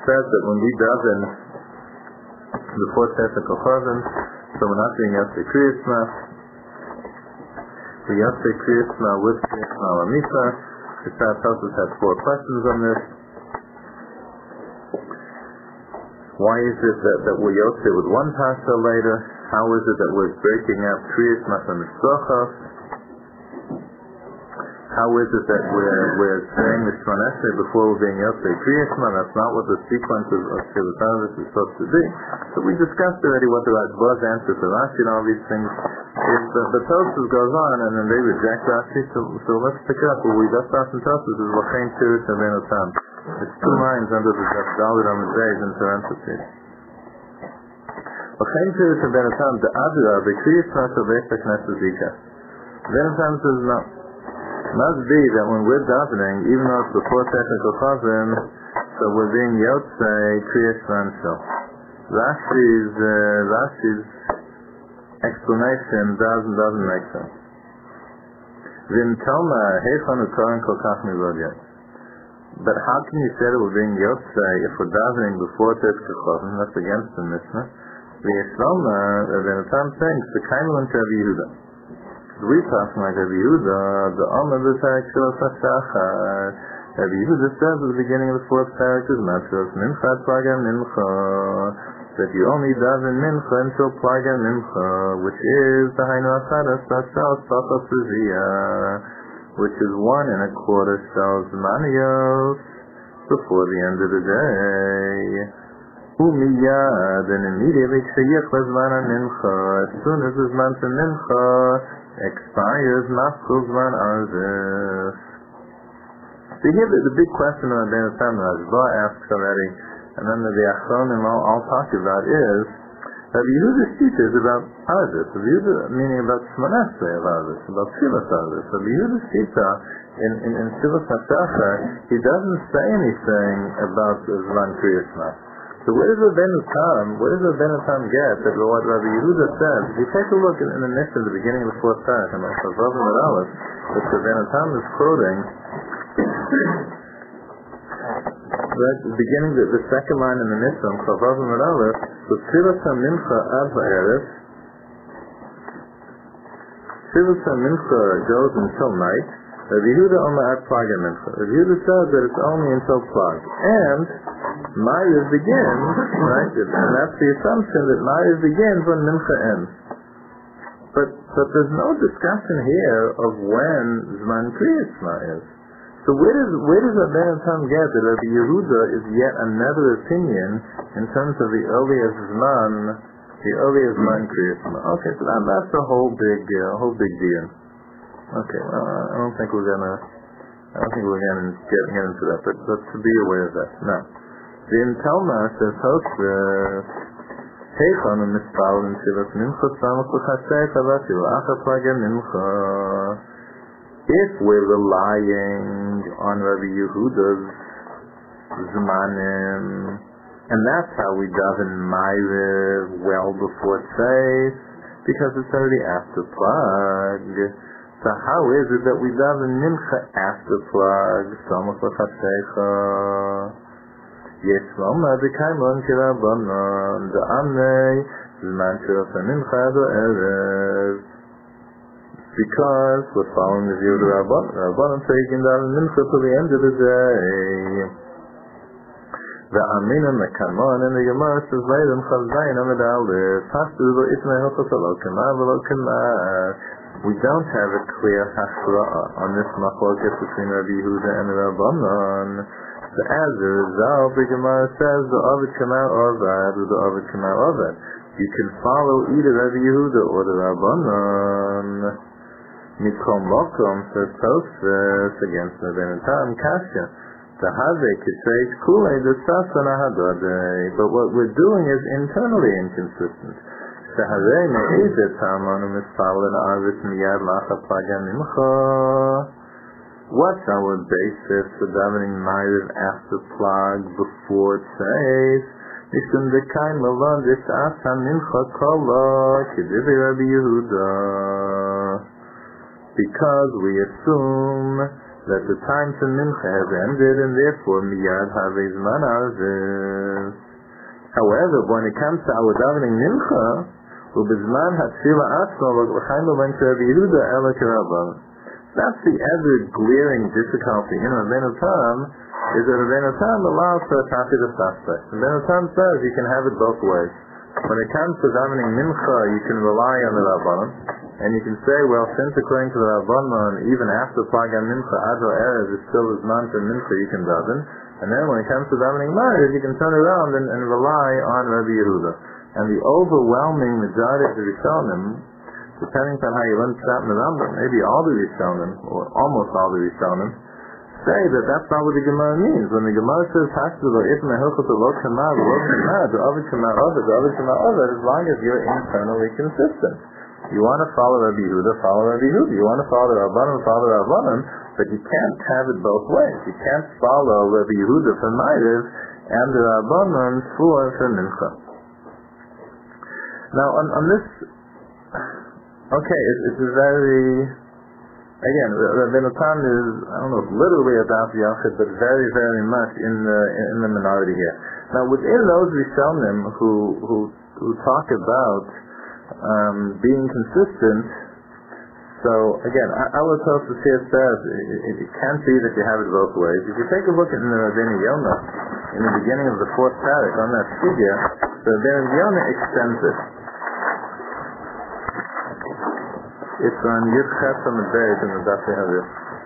says that when we daven before Tzedek Kochavim, so we're not doing Yosei Kriyas Shema. The Yosei Kriyas Shema with Kriyas Shema Lamisa. The Sfas Tosos has 4 questions on this. Why is it that we're Yosei with one Pasha later? How is it that we're breaking up Kriyas Shema from Mitzvachos? How is it that we're saying the Shemon Esrei before we're being Yosei Kriyas Shema? That's not what the sequence of Tefillas Avos is supposed to be. So we discussed already what the Rashba's answer to Rashi and all these things. If the Tosfos goes on and then they reject Rashi, so let's pick up. What we just asked in Tosfos is L'chein Tirus Avenu Tam. It's 2 lines under the Dalet Amud Beis in parentheses. L'chein Tirus Avenu Tam De'adra B'Kriyas Shema Shel Beis HaKnesset Zika. Avenu Tam says no. Must be that when we're davening, even though it's before Tzedek Kochavim, so we're being Yotzei Kriyas Shema. Rashi's explanation doesn't make sense. Vim Toma Heichon Ukorin Kol Kach Mivod Yet. But how can you say that we're being Yotzei if we're davening before Tzedek Kochavim? That's against the Mishnah. The Yishloma, Avinu Tam saying, Sekayim L'M Rabbi Yehuda. We talking like Rabbi Yehuda, the Amar B'Perek Shlos HaShachar. Rabbi Yehuda says at the beginning of the 4th parak is Matros Mincha Plaga Mincha, that you only daven Mincha until Plaga Mincha, which is the Hainu Achadas B'Shal Sachas Riziyah, which is 1 1/4 Shal Zmaniyos before the end of the day. Umiyad, and immediately Kshayich L'Zman HaMincha, as soon as the Zman for Mincha expires, Maskul Zman Arzik. So here the big question on Ben Tam Rashba asks already, and then the Achronim all talk about is Rabbi Yehuda's teaching is about Arzik. Rabbi Yehuda meaning about Shemon Esrei of Arzik, about Tfilas Arzik. Rabbi Yehuda's teacher in Tfilas HaShachar, he doesn't say anything about Zman Kriyas Shema. So where does the Ben Tam get that what Rabbi Yehuda says? If you take a look in the Mishnah at the beginning of the 4th parak, and also Vav and Aleph, that the Ben Tam is quoting, right, the beginning, the second line in the Mishnah, Vav and Aleph, so Tfilas HaMincha Ad Ha'erev, Tfilas HaMincha goes until night. Rabbi Yehuda Omer Ad Plaga Mincha. Rabbi Yehuda says that it's only until Plag. And Ma'ariv begins, right? And that's the assumption that Ma'ariv begins when Mincha ends. But there's no discussion here of when Zman Kriyas Shema is. So where does Rabbi Tam get that Rabbi Yehuda is yet another opinion in terms of the earliest Zman Kriyas Shema? Okay, so that's a whole big deal. Okay, well, I don't think we're gonna get into that, but to be aware of that. Now, the Talma says, Heichon u'mispal v'mtzilas mincha tzamach l'chasei chavati v'acha plaga mincha. If we're relying on Rabbi Yehuda's zmanim, and that's how we daven Ma'ariv well before Tzeis, because it's already after Plag. So how is it that we daven Mincha after Plag? Samach l'chaseicha. Yesh loma b'kaimon k'rabbanon da'amnei zman shiraf ha'mincha ado erev. Because we're following the view of the Rabbanon. Rabbanon say you can daven Mincha till the end of the day. The Aminan Mekamon and the Gemara says Vayim Chavzayin Amid Aleph Pastu Lo Itmei Hilchos Lo Kemar V'Lo Kemar. We don't have a clear hashra'a on this machloket between Rabbi Yehuda and Rabbanon. So as a result, the Gemara says the Ovid Kemar Ovad or the Ovid Kemar Ovad. You can follow either Rabbi Yehuda or the Rabbanon. Mikol Mokom says Tosfos against Rabbeinu Tam Kasha. The Havei Kisreish Kulei the Sasana Hadodei. But what we're doing is internally inconsistent. What's our basis for davening Ma'ariv after Plag before Tzeis? Because we assume that the time to mincha has ended, and therefore miyad havei zman arvis. However, when it comes to our davening mincha, ubizman hatfila atzma l'chayim ben Rabbi Yehuda ela k'Rabban. That's the ever glaring difficulty in Rabbeinu Tam, is that Rabbeinu Tam allows for a tafid aspect. Rabbeinu Tam says you can have it both ways. When it comes to davening mincha, you can rely on the Rabbanon, and you can say, well, since according to the Rabbanon, even after Plagan Mincha, Adro Erev is still as man for Mincha, you can daven. And then when it comes to davening Ma'ariv, you can turn around and rely on Rabbi Yehuda. And the overwhelming majority of the Rishonim, depending on how you learn Pshat in the Rambam, maybe all the Rishonim, or almost all the Rishonim, say that that's not what the Gemara means. When the Gemara says, Hakzelo Itma Hilchot Lo Kama, Lo Kama, the Ovid Kama Ovid, the Ovid Kama Ovid, as long as you're internally consistent. You want to follow Rabbi Yehuda, follow Rabbi Yehuda. You want to follow the Rabbanon, follow the Rabbanon, but you can't have it both ways. You can't follow Rabbi Yehuda for Ma'ariv and the Rabbanon for Mincha. Now, on this, okay, it's a very, again, Rabbeinu Tam is, I don't know if literally about the Yachid, but very, very much in the minority here. Now, within those Rishonim who talk about being consistent, so again, our Tosfos here says it can't be that you have it both ways. If you take a look at the Rabbeinu Yonah, in the beginning of the fourth parak on that sugya, the Rabbeinu Yonah extends it. It's on Yud Ches on the base in the Daf Yehavir.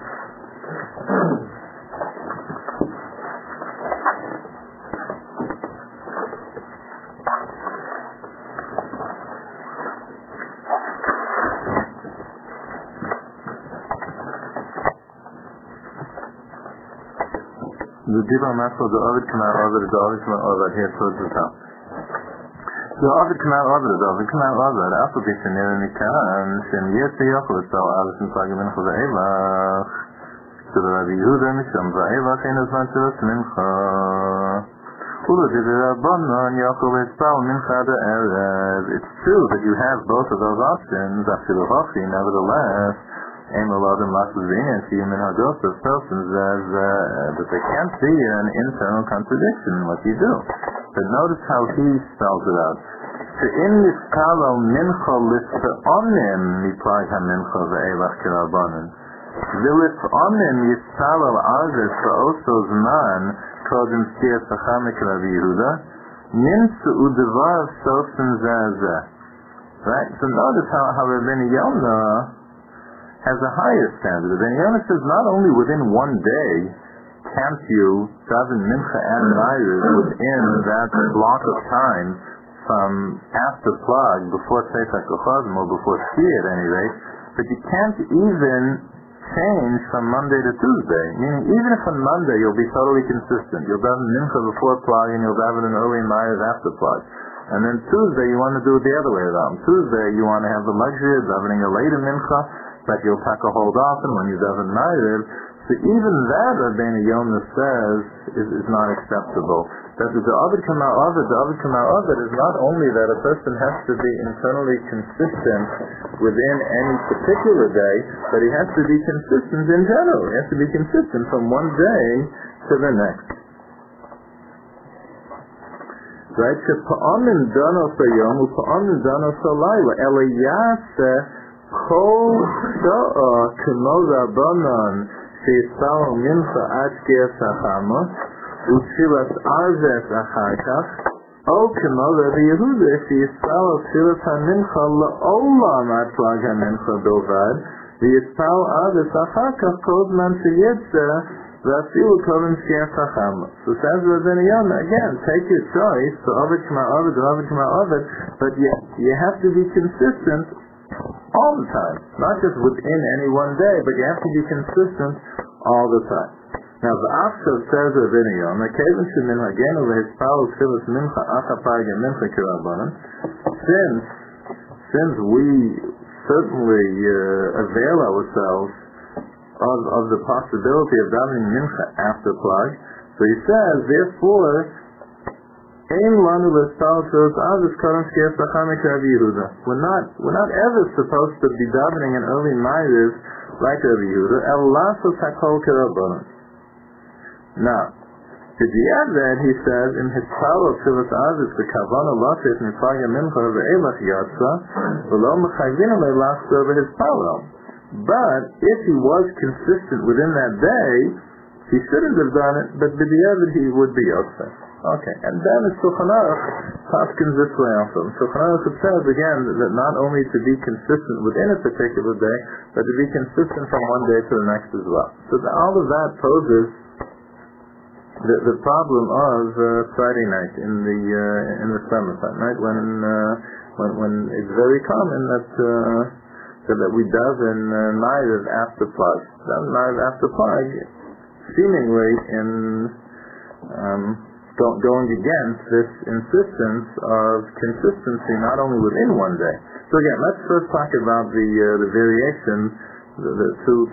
The Diba Masel, the Ovid Kamal Ovid, the Ovid Kamal Ovid, here towards the top. The Ovid Kamal Ovid, the Ovid Kamal Ovid, after this in Nikan, Shem Yetzi Yochel, so Avis and Plagim in Chazayvach, to the Rabbi Yehuda, Misham Zayvach, in Azman Tilas Mincha. Ulu did the Rabbanon, Yochel, Espal, Mincha, the Erev. It's true that you have both of those options, after the Hochi, nevertheless, Aim allowed in Lasazine and see him in Hagosah persons as that they can't see an internal contradiction in what you do. But notice how he spells it out. She'in yiskalo mincha lisfa'onim miplag ha-mincha ve'elach k'rabbanon. V'lisfa'onim yiskalo arvis v'oso zman kodim siyat hachamik Rabbi Yehuda nimsu'u devar sofen zeh. Right? So notice how Rabbeinu Yonah has a higher standard. Rabbeinu Yonah says not only within one day can't you daven mincha and ma'ariv within that block of time from after Plag before Tzeitzak Kochazim or before Shkia at any rate, but you can't even change from Monday to Tuesday. Meaning even if on Monday you'll be totally consistent, you'll daven mincha before Plag and you'll daven an early ma'ariv after Plag. And then Tuesday you want to do it the other way around. Tuesday you want to have the luxury of davening a later mincha that you'll pack a hold off and when you daven ma'ariv. So even that Rabbeinu Yonah says is not acceptable. That the Ovid Kamal Ovid is not only that a person has to be internally consistent within any particular day, but he has to be consistent in general. He has to be consistent from one day to the next. Right? She'pa'amin dano sayom u'pa'amin dano salayla eliyaseh Kol sha'a k'mo Rabbanon she'yispalo mincha ad shkias hachama u'tfilas arves achar kach o k'mo Rabbi Yehuda she'yispalo tfilas ha-mincha la'olam ad plag ha-mincha bilvad v'yispalo arves achar kach kol zman she'yitzeh v'afilu kodim shkias hachama. So says Rabbeinu Yonah, again, take your choice, the Ovid K'ma Ovid, the Ovid K'ma Ovid, but you have to be consistent all the time, not just within any one day, but you have to be consistent all the time. Now the Afshav says Rabbeinu Yonah, Kevin shemin hagenu v'hispalo tfilas mincha achapag and mincha k'rabbanon, since we certainly avail ourselves of the possibility of davening mincha after plag, so he says, therefore, Ein lanu l'spal tefillas avos kodem shkias lachamek Rabbi Yehuda. We're not ever supposed to be davening an early ma'ariv like Rabbi Yehuda. El lasos hakol k'rabbanan. Now, the Diavad, he says, in his Palo Tefillas Avos, the Kavana Latif Mifagya Mincha ve'elach yatsa, v'lo mechayvin alei lachza over his Palo. But if he was consistent within that day, he shouldn't have done it, but the Diavad he would be Yosef. Okay, and then the Shulchan Aruch paskins this way also. Shulchan Aruch says again that not only to be consistent within a particular day, but to be consistent from one day to the next as well. So all of that poses the problem of Friday night in the summertime, right? When it's very common that we daven Ma'ariv after Plag. Ma'ariv after Plag, seemingly in going against this insistence of consistency, not only within one day. So again, let's first talk about the variation, the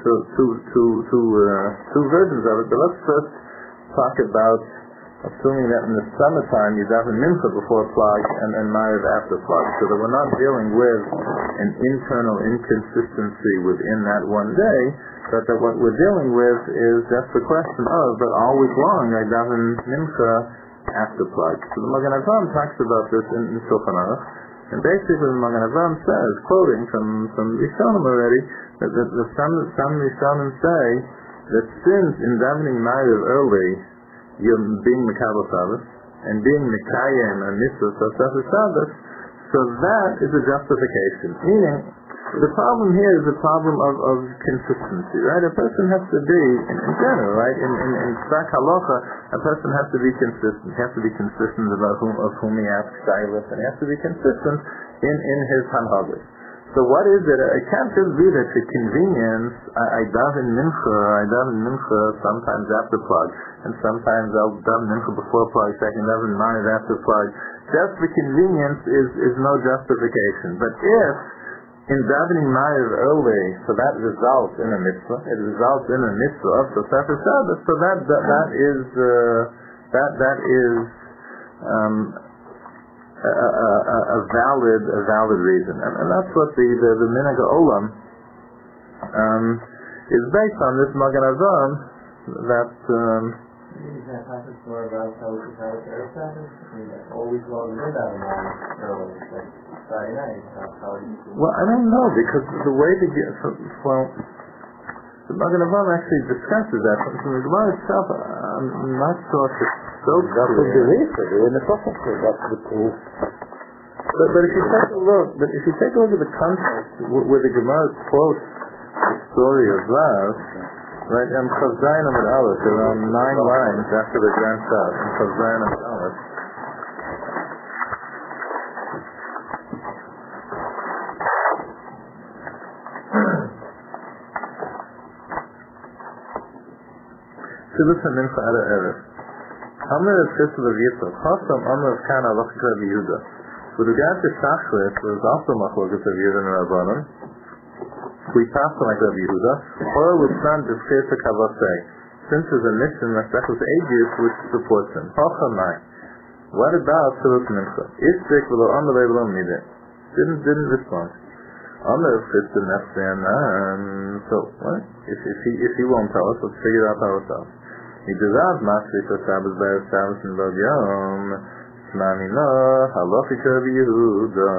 two versions of it. But let's first talk about assuming that in the summertime you daven Mincha before Plag and Ma'ariv after Plag, so that we're not dealing with an internal inconsistency within that one day, but that what we're dealing with is just the question of, but all week long I daven Mincha after Plag. So the Magen Avraham talks about this in Shulchan Aruch, and basically the Magen Avraham says, quoting from Rishonim already, that some Rishonim say that since in davening Ma'ariv early you're being Mekabel Shabbos and being Mekayem and Mitzvah of Shabbos, so that is a justification. Meaning, the problem here is the problem of consistency, right? A person has to be, in general, right? In Tzak Halacha, a person has to be consistent. He has to be consistent about of whom he asks Shailus, and he has to be consistent in his Hanhagos. So what is it? It can't just be that for convenience, I daven Mincha sometimes after Plag, and sometimes I'll daven Mincha before Plag, so I can daven Ma'ariv after Plag. Just for convenience is no justification. But if in davening Ma'ariv early, so that results in a mitzvah, it results in a mitzvah of Tosefes Shabbos, so that is a valid reason, and that's what the Minhag Olam is based on. This Magen Avraham that is that passage more about how we should have it Erev Shabbos? I mean, always long as that in mind early, like Friday night. Well, I don't know, because the way to get the Magen Avraham actually discusses that from the Gemara itself. I'm not sure if it's so clear. That's the proof. But if you take a look at the context where the Gemara quotes the story of Rav, right? Chav Zayin Amud Aleph, around 9 lines after the Grand Shas, Chav Zayin Amud Aleph. Listen, Mincha Ada Erev. Amr of Chesed of Yitzchak, Chasam Amr of Kana Lachik Rabbi Yehuda. With regard to Shachris, there is also Machlokes of Yehuda and Rabbanan. We pass on like Rabbi Yehuda, or with San of Chesed Kavasei, since there's a mission Masechus Aegis which supports him. Hachamai. What about Tzilut Mincha? Istik v'lo Amr v'lo Mideh. Didn't respond. Amr of Chesed Nefsan. So what? If he won't tell us, let's figure out ourselves. Midirav Masri for Shabbos Be'er Shabbos and Bog Yom Shmamina Halachik Rabbi Yehuda.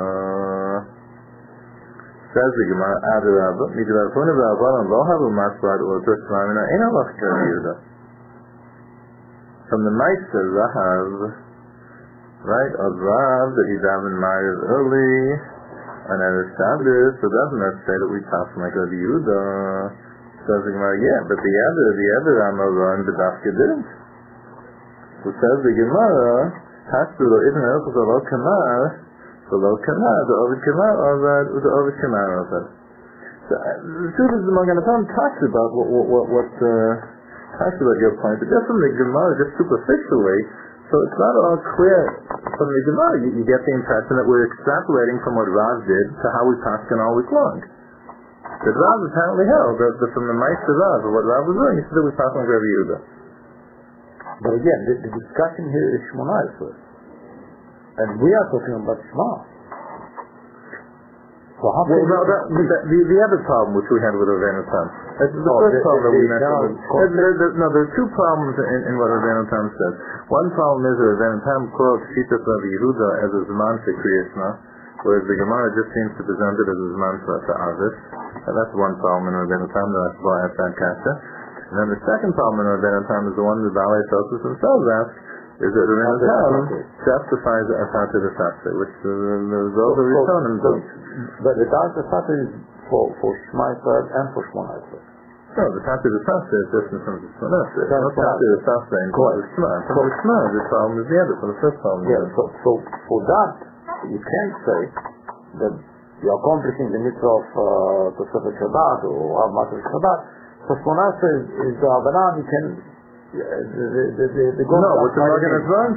Says the Gemara Adarabba Midirav Huna V'Avalan Lo Havu Masrad or Tur Shmamina Ein Halachik Rabbi Yehuda. From the Meister Rahav, right, of Rav that he davened Ma'ariv early on Erev Shabbos, so doesn't that say that we pass like Rabbi Yehuda? Says the Gemara, yeah, but the other Amaran, the Dafka didn't. So says the Gemara, Hasbu lo Ibn Elchus lo Kamar, so lo Kamar, the Ovid Kamar Ovad, the Ovid Kamar Ovad. So the truth is the Magen Avraham talks about talks about your point, but just from the Gemara, just superficially, so it's not all clear from the Gemara. You get the impression that we're extrapolating from what Rav did to how we paskin all week long. That Rav apparently held that from the Meister Rav, what Rav was doing, he said that we pass on Rabbi Yehuda. But again, the discussion here is Shmonah first. And we are talking about Shema. So how well, the other problem which we had with Rabbeinu Tam, the first problem that we mentioned, there are two problems in what Rabbeinu Tam says. One problem is that Rabbeinu Tam quotes Shitas Rabbi Yehuda as a Zman for Kriyashma, whereas the Gemara just seems to present it as a Zman for Avis. And that's one problem in Rabbeinu Tam, that's why I said Kasha. And then the second problem in Rabbeinu Tam is the one that Balei Tosus themselves ask, is that Rabbeinu Tam justifies the Asata de Sastre, which the Zohar Rishonim don't. But the Asata de Sastre is for Shema Yisrael and for Shema Yisrael. No, the Asata de Sastre is different from the Shema Yisrael. There's no Asata de Sastre in the Shema. For the Shema, the problem is the other, for the first problem. Yeah, so for that, you can't say that you're accomplishing the mitzvah of Tosefet Shabbat or Av Matzah Shabbat. So Shema Yisrael is the Avanan, you can... what the Magen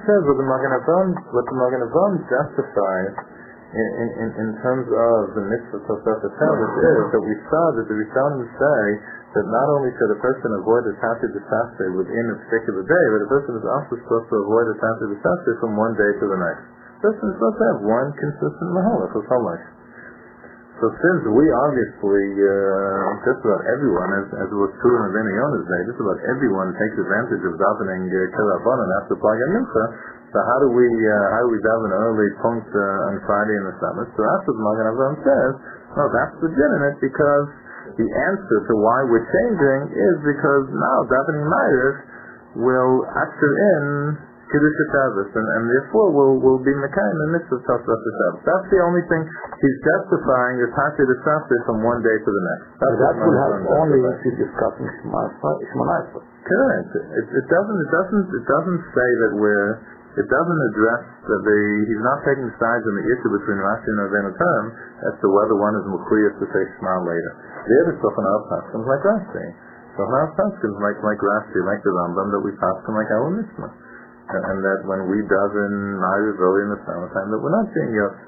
Avraham justifies in terms of the mitzvah of Tosefet Shabbat is that we saw that the Rishonim say that not only should a person avoid the Tati D'Sastre within a particular day, but a person is also supposed to avoid the Tati D'Sastre from one day to the next. A person is supposed to have one consistent mahala for so much. So since we obviously, just about everyone, as was true in Rabbeinu Yonah's day, just about everyone takes advantage of davening Kirabanan after Plag and Mincha, so how do we daven early punct on Friday in the Sabbath? So that's what Magen Avraham says, no, that's legitimate because the answer to why we're changing is because now davening Ma'ariv will usher in Kiddush Shabbos, and therefore will be Mekayim the mitzvah of Tosefet Shabbos. That's the only thing he's justifying the Tati de Sastre from one day to the next. That will happen only if you're discussing Shema Yisrael. Correct. It doesn't say that it doesn't address he's not taking sides in the issue between Rashi and Rabbeinu Tam as to whether one is Mukhriyas to say Shema later. The other stuff in our Paschim like Rashi. So in our Paschim like Rashi, like the Rambam, that we Paschim like our mitzvah. And that when we daven Ma'ariv early in the summertime, that we're not being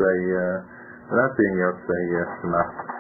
Yotzei Shema.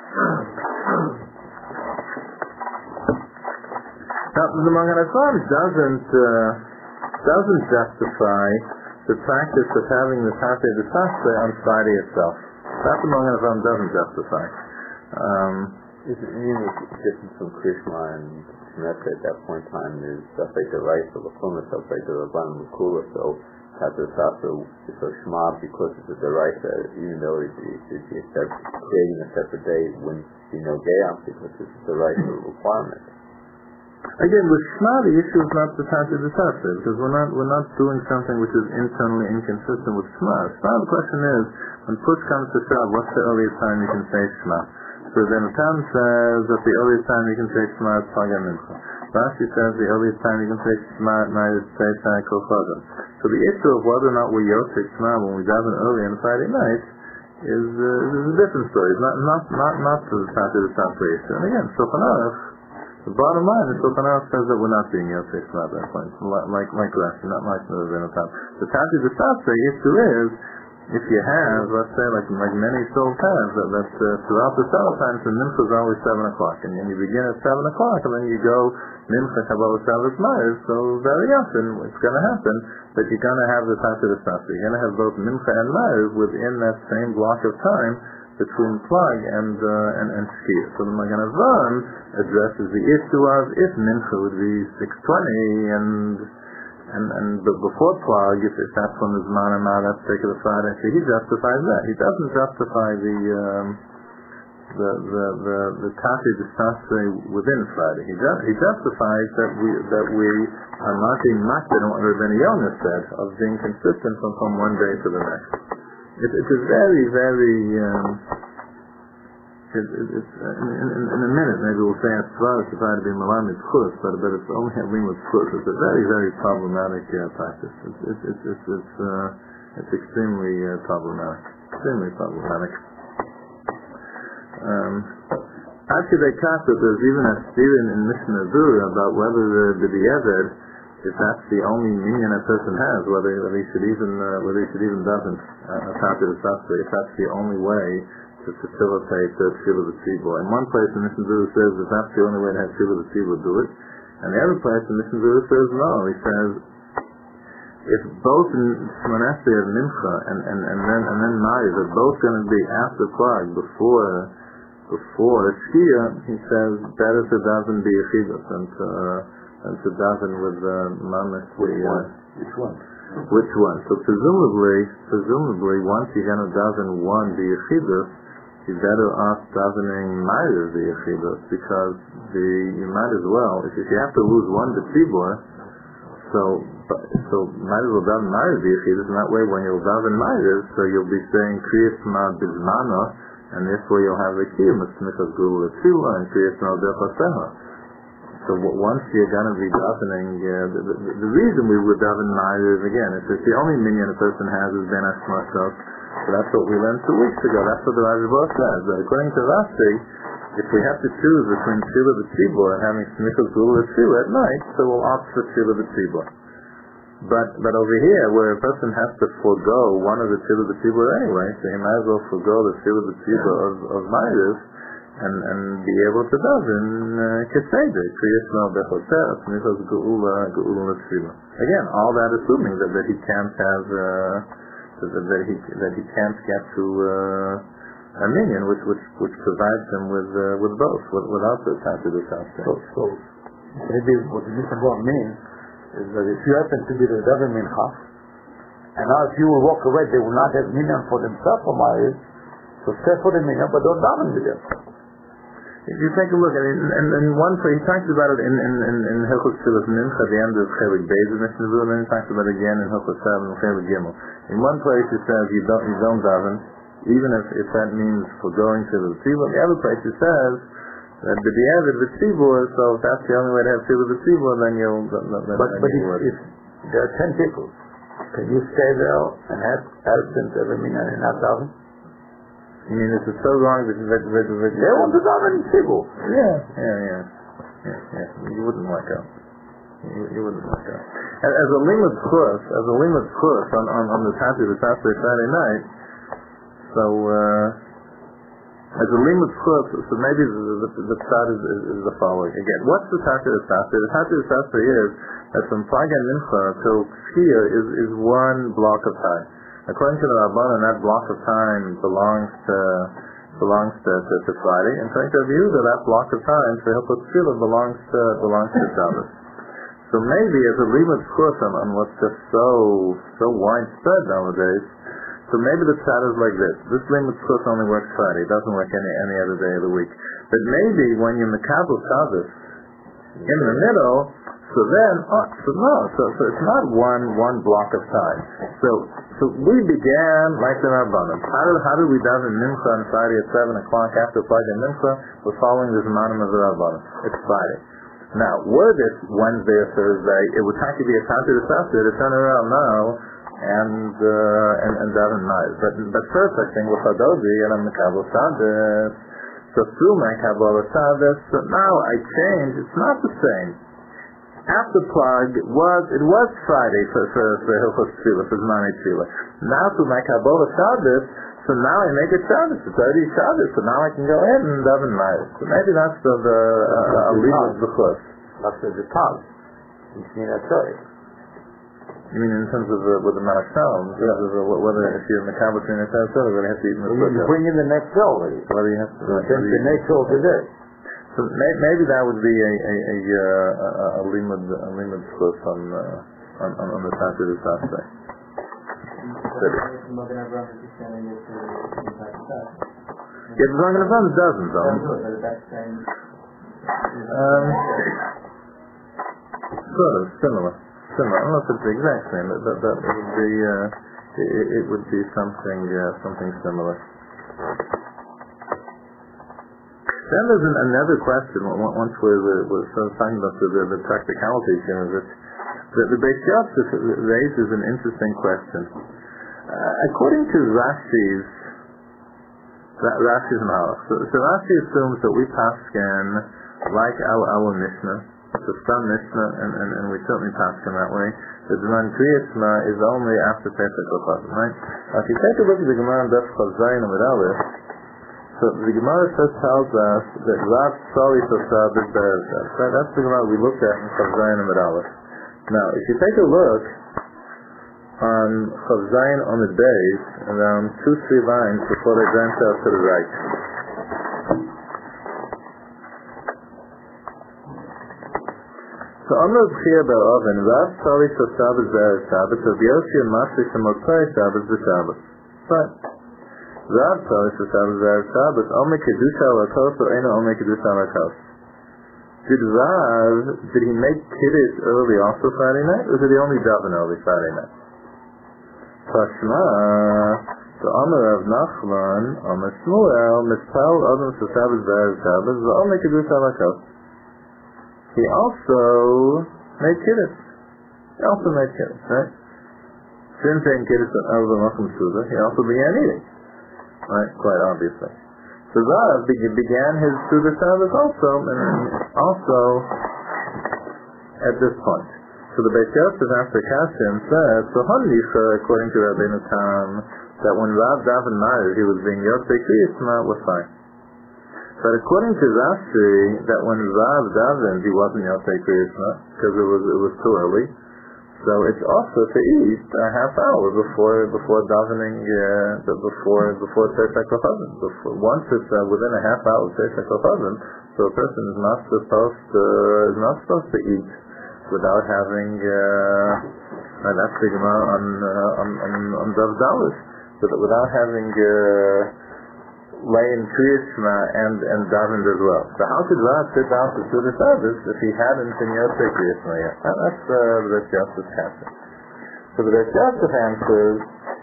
Now, the Magen Avraham doesn't justify the practice of having the Tati de Sastre on Friday itself. That the Magen Avraham doesn't justify. Is it different from Krishma and Shemetta at that point in time is Safek the Rice of the Chumash, Safek the Rabban Mukula, so Tati de Sastre is so Shema because it's the Rice, even though it's creating a separate day when you know Gayam because it's the Rice requirement. Again, with Shema, the issue is not the Tati de Sastre, because we're not doing something which is internally inconsistent with Shema. The question is, when push comes to shove, what's the earliest time you can say Shema? So then Tam says that the earliest time you can say Shema is Plag and Mincha. Rashi says the earliest time you can say Shema at night is Tzei Kol Chazon. So the issue of whether or not we Yotzei Shema when we daven early on Friday night is a different story. It's not the Tati de Sastre issue. And again, Shulchan Aruch, the bottom line is Shulchan Aruch says that we're not being Yotzei Shema at that point, like Rashi, not like the Rabbeinu Tam. The Tati de Sastre issue is, if you have, let's say, like many souls have, that throughout the summertime, so Mincha is always 7 o'clock, and then you begin at 7 o'clock, and then you go Mincha, Kabbalah, Shabbos, Ma'ariv, so very often it's going to happen that you're going to have the Tati de Sastre. You're going to have both Mincha and Ma'ariv within that same block of time between Plag and Shkia. So the Magen Avraham addresses the issue of if Mincha would be 6:20 and before Plag, if that's when the Zman Amar, that particular Friday, so he justifies that. He doesn't justify the Tati de Sastre within Friday. He justifies that we are not being makbid on what Rabbeinu Yonah said of being consistent from one day to the next. It is very, very. It's in a minute maybe we'll say it's trying to be malamid chus, but it's only having with chus. It's a very, very problematic practice. It's extremely problematic. Extremely problematic. Actually, they cast that there's even a steering in Mishnah Zura about whether the B'di'evet, if that's the only minyan a person has, whether he should even doesn't Tati de Sastre, if that's the only way to facilitate Tefillah B'Tzibur. In one place, the Mishnah Zura says that that's the only way to have Tefillah B'Tzibur do it, and the other place, the Mishnah Zura says no. He says if both Shmoneh Esrei and Mincha and then Ma'ariv are both going to be after Plug before Shkia, he says better to daven be Yechidus than to daven with Mamash. Which one? So presumably once you're going to daven one be Yechidus, you better ask davening Ma'ariv be Yechidus, because you might as well, if you have to lose one B'tzibor, so might as well daven Ma'ariv be Yechidus, and that way when you'll daven Ma'ariv, so you'll be saying Kriyas Ma Bizmana, and therefore you'll have the kiyum of Smichas Gula Tefillah and Kriyas Ma B'Chaseha. So once you're going to be davening, the reason we would daven Ma'ariv again is that the only minyan a person has is Ben Hashmashos. So that's what we learned 2 weeks ago. That's what the Rajabah says. That according to Rashi, if we have to choose between Tefillah B'Tzibor and having Smichas Gula Tefillah at night, so we'll opt for Tefillah B'Tzibor. But over here, where a person has to forego one of the Tefillah B'Tzibor anyway, so he might as well forego the Tefillah B'Tzibor of Ma'ariv and be able to daven Keseder, Kriyas Ma B'Choseh, Smichas Gula Tefillah. Again, all that assuming that he can't have that he can't get to a minyan which provides him with both without the Tattoo So maybe what the Mishnah means is that if you happen to be the daven mincha, and now if you will walk away, they will not have minyan for themselves for Ma'ariv, so stay for the minyan, but don't daven with them. If you take a look at it, and one place, he talks about it in Hilchos Tefillas Mincha at the end of Chelik Beis of Mishnah Berurah, and then he talks about it again in Hilchos 7 and Chelik Gimel. In one place he says you don't daven, even if that means foregoing Tefillah B'Tzibor. The other place he says that the B'Diavad B'Tzibor, so if that's the only way to have Tefillah B'Tzibor, then you'll... But if there are 10 people, can you stay there and have absent every minyan and not daven? You mean this is so wrong that they want to daven Tzibor? Yeah. You wouldn't like that. You wouldn't like that. As a limud chus on the Tattoo Friday night, so as a limud chus, so maybe the thought is the following. Again, what's the Tattoo? The Tattoo is that from Plag and Mincha till Shkia is one block of time. According to the Rabbanan, that block of time belongs to Friday, and according to Rabbi Yehuda, that block of time for Hilchos Tefillah belongs to Shabbos. So maybe as a limud chus on what's just so widespread nowadays, so maybe the pshat is like this: this limud chus only works Friday; it doesn't work any other day of the week. But maybe when you're mekabel Shabbos in the middle, so it's not one block of time. So we began like the Rabbanan. How did we daven Mincha on Friday at 7 o'clock after Plag and Mincha? We're following the Zmanim of the Rabbanan. It's Friday. Now, were this Wednesday or Thursday, it would have to be a Tattoo to turn around now and daven night. But first I think with Hadozi and I'm Mekabel Shabbos. So through my Kabbalah Shabbos, so now I change. It's not the same. After Plag, it was Friday for Hilchos Tefillah, for Zmanei Tefillah. Now through my Kabbalah Shabbos, so now I make it Shabbos. It's already Shabbos, so now I can go ahead and daven Ma'ariv. So maybe that's the limud chus. That's the Plag. You mean that's right. You mean in terms of with the Marashal, in terms of whether if you're Mekabel between the Tattoo, whether you have to eat in the You bring in the next show already. Whether you have to... the next show today. So maybe that would be a limud chus on the Tattoo this Saturday. Yeah, the Zong and Avram doesn't though. Sort of similar. I don't know if it's the exact same, but it would be something similar. Then there's another question. Once we're sort of talking about the practicalities here of it, the Beis Yosef raises an interesting question. According to Rashi's Mahalach, so Rashi assumes that we paskin like our Mishnah. It's a Stam Mishnah, and we certainly paskin that way. The Zman Kriyas Ma is only after Pesach Chochad, right? Now, if you take a look at the Gemara in Daf Chav Zayin and Aleph, so the Gemara first tells us that Rav Tzali Tosad is Be'erzah. That's the Gemara we looked at in Chav Zayin and Aleph. Now, if you take a look on Chav Zayin Amud Beis, around 2-3 lines before they branch out to the right. So Amr B'chia Bar Oven, Rav Tzali Shal Shabbos Be'er Shabbos, Rav Yoshi and Masri Shemotzai Shabbos B'Shabbos. Fine. Rav Tzali Shal Shabbos Be'er Shabbos, Omer Kedusha Lakos or Eino Omer Kedusha Lakos. Did he make Kiddush early also Friday night, or did he only daven early Friday night? Tashma, so Amar Rav Nachman, Amar Shmuel, Mispal Adam Shal Shabbos Be'er Shabbos, Omer Kedusha Lakos. He also made Kiddush. Right? Since saying Kiddush over Makom Suda, he also began eating. Right? Quite obviously. So Rav began his Suda Shabbos also at this point. So the Beis Yosef after Kassim says, so Hanlicha, according to Rabbeinu Tam, that when Rav davened Ma'ariv, he was being Yotzei Kriyishma, was fine. But according to Rashi, that when Rav davened, he wasn't Yotzei Kriyishma, because it was too early. So it's also to eat a half hour before davening, before Tzeitzak L'Chazon. Once it's within a half hour of Tzeitzak L'Chazon, so a person is not supposed to eat without having that's the Gemara on Dav Dalit, without having lay in Kriyishma and davened as well. So how could Rav sit down to Suda Shabbos if he hadn't in Yotzei Kriyishma yet? That's the Beis Yosef's answer. So the Beis Yosef answers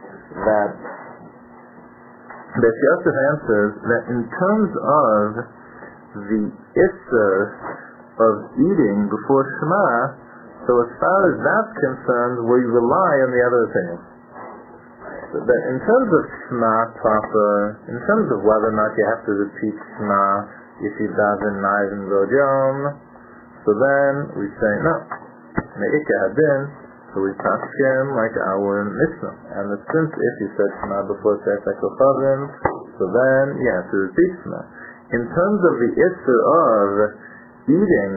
that in terms of the Isser of eating before Shema, so as far as that's concerned, we rely on the other opinions. That in terms of Shema proper, in terms of whether or not you have to repeat Shema if you daven Ma'ariv and Vod Yom, so then we say no. Me'ikah Hadin, so we paskin like our Mishnah. And since if you said Shema before Tzeitzak L'Chazon, so then you have to repeat Shema. In terms of the issue of eating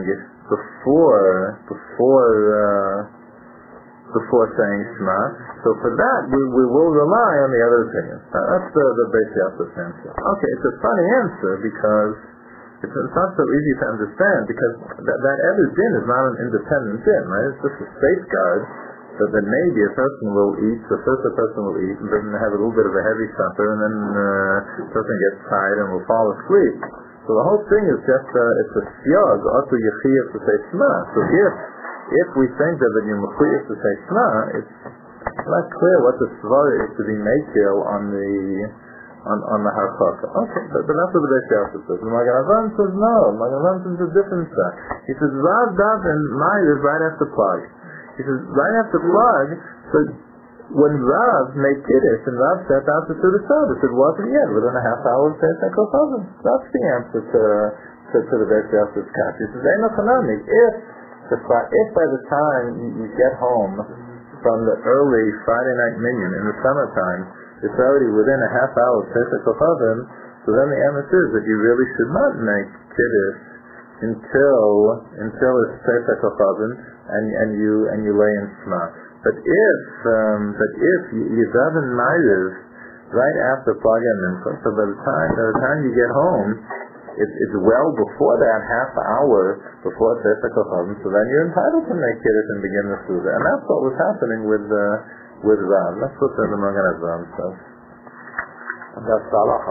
before saying Shema, so for that we will rely on the other opinions. That's the Beis Yosef's answer. Okay, it's a funny answer because it's not so easy to understand, because that Eber din is not an independent din, right? It's just a safeguard that maybe a person will eat, so first a person will eat and then have a little bit of a heavy supper, and then the person gets tired and will fall asleep. So the whole thing is just it's a siyag, also yechiyev to say Shema. So if we think that you're mechuyev to say Shema, it's not clear what the svar is to be makil on the harchaka. Okay, but that's what the Beis Yosef says. The Magen Avraham says no. Magen Avraham says a different thing. He says Rav daven Ma'ariv right after Plag. He says right after Plag. So when Rav made Kiddush and Rav sat down to Suda Shabbos, it wasn't yet within a half hour of Tzeitzak L'Chazon. That's the answer to the Beis Yosef's kasha. He says Eino Chanami. If by the time you get home from the early Friday night minyan in the summertime, it's already within a half hour of Tzeitzak L'Chazon, so then the emes is that you really should not make Kiddush until it's Tzeitzak L'Chazon and you lay in Shema. But if you daven Ma'ariv right after Plag and Mincha, so by the time you get home, it's well before that half hour before Tzeitzak L'Chazon, so then you're entitled to make Kiddush and begin the Suda. And that's what was happening with Rav. That's what the Magen Avraham says. And that's the halacha.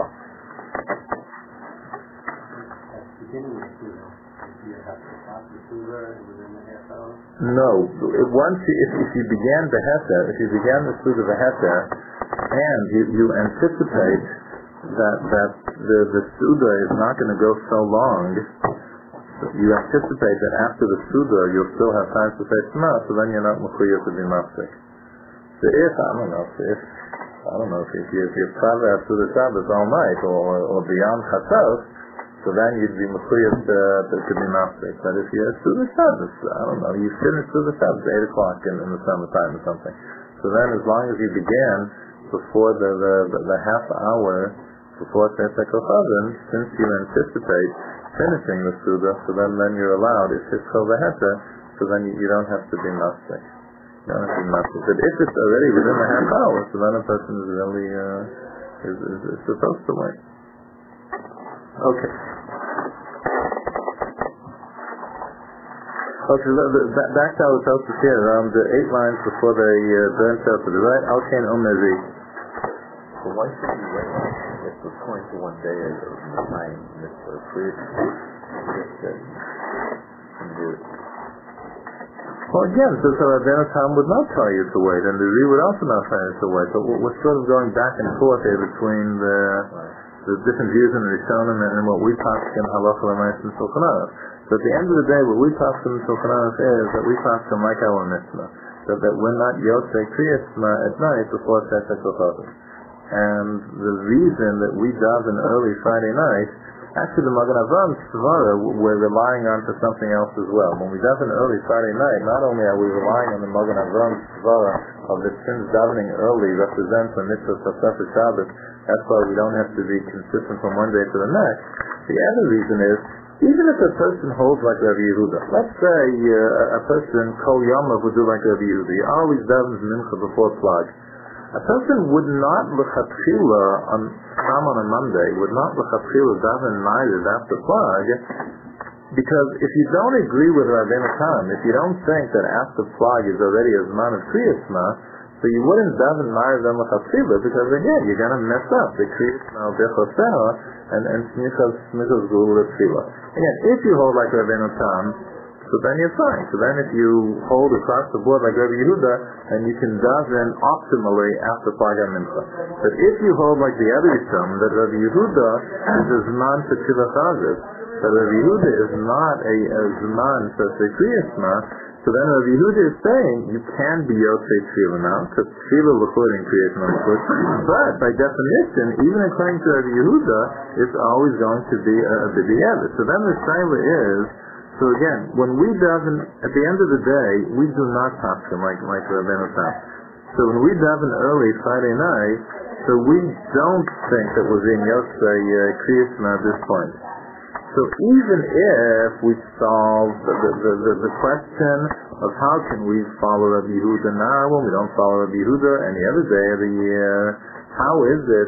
Beginning the Suda, do you have to stop the Suda within a half hour? No. If you began the Suda V'Heter, and you anticipate that the Suda is not going to go so long, you anticipate that after the Suda you'll still have time to say Shema, so then you're not mechuyev to be mafsek. So if you're Tzaveh Suda Shabbos all night or beyond Chatzos, so then you'd be mechuyev to be mafsek. But if you're Suda Shabbos, you finish Suda Shabbos 8 o'clock in the summertime or something, so then as long as you began before the half hour before Tzeitzak L'Chazon, since you anticipate finishing the Suda, so then you're allowed, if it's Chol V'Heter, so then you don't have to be mafsek. But if it's already within the half hour, so then a person is really is supposed to wait. Okay. Okay, back to our Tosfos here, around the 8 lines before they burn to the right, Al-Kain Omer-Ri. So why should we wait? If we're 21 days of the time, Mr. Priest, well, again, so Rabbeinu Tam would not tell you to wait, and the Ri would also not tell you to wait. But we're sort of going back and forth here between the different views in the Rishonim and what we pass in Halacha L'Mais and Shulchan Aruch. So at the end of the day, what we pass in Shulchan Aruch is that we pass like our mitzvah, that we're not Yotzei Kriyas Shema at night before Seder Kochanim. And the reason that we daven early Friday night, actually the Magen Avram's Svara we're relying on for something else as well. When we daven early Friday night, not only are we relying on the Magen Avram's Svara of the since davening early represents the mitzvah of Sefer Shabbos, that's why we don't have to be consistent from one day to the next. The other reason is, even if a person holds like Rabbi Yehuda, let's say a person Kol Yom would do like Rabbi Yehuda, he always davens mincha before Plag. A person would not l'chatchila on a Monday, would not l'chatchila daven neither after Plag, because if you don't agree with Rabbeinu Tam, if you don't think that after Plag is already a zman of Kriyas Shema, so you wouldn't daven neither than l'chatchila, because again, you're going to mess up the Kriyas Shema b'choseha and smichas gul l'tchila. Again, if you hold like Rabbeinu Tam, so then you're fine. So then if you hold across the board like Rabbi Yehuda, then you can daven optimally after Plag Mincha. But if you hold like the other Yisrael, that Rabbi Yehuda is a zman for Tzivah Chazis, that Rabbi Yehuda is not a zman for Kriyas Shema, so then Rabbi Yehuda is saying you can be Yotzei Tefillah now, because Tefillah l'chud and Kriyas Shema l'chud, but by definition, even according to Rabbi Yehuda, it's always going to be a b'di'evet. So then the shaila is, so again, when we daven, at the end of the day, we do not paskin like Rabbeinu Tam. So when we daven early Friday night, so we don't think that we're being Yotzei Kriyas Shema at this point. So even if we solve the question of how can we follow Rabbi Yehuda now when we don't follow Rabbi Yehuda any other day of the year, how is it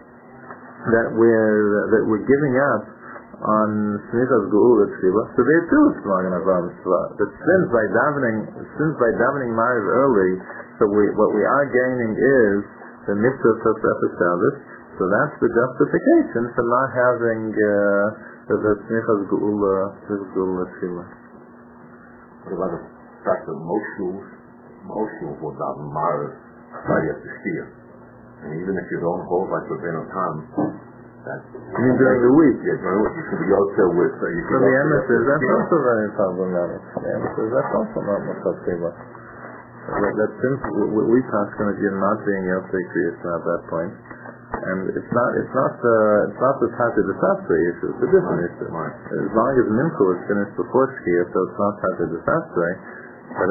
that we're giving up on Smichas Geula Tefillah? So there too it's Magen Avram Svara. But since by davening Mariv early, so what we are gaining is the mitzvah of Sefer Shabbos. So that's the justification for not having the Smichas Geula Tefillah. What about the fact that most schools will daven Mariv right after Shkia? And even if you don't hold like Rabbeinu Tam, you mean during the week? Yes, during the week. You can be also with... So the emissaries, that's also very problematic. The emissaries, that's also not L'chatchila. That since we pass going to be not being Yotzei Kriyas Shema at that point, and it's not the Tati D'Sastre issue, it's a different issue. As long as Mincha is finished before Shkia, so it's not Tati D'Sastre, but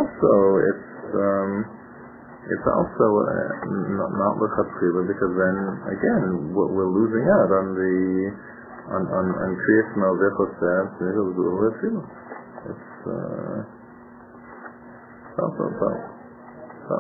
it's also not l'chatchila, because then again we're losing out on Kriyas Shema v'choseh smichas geula tefillah. It's also a problem. So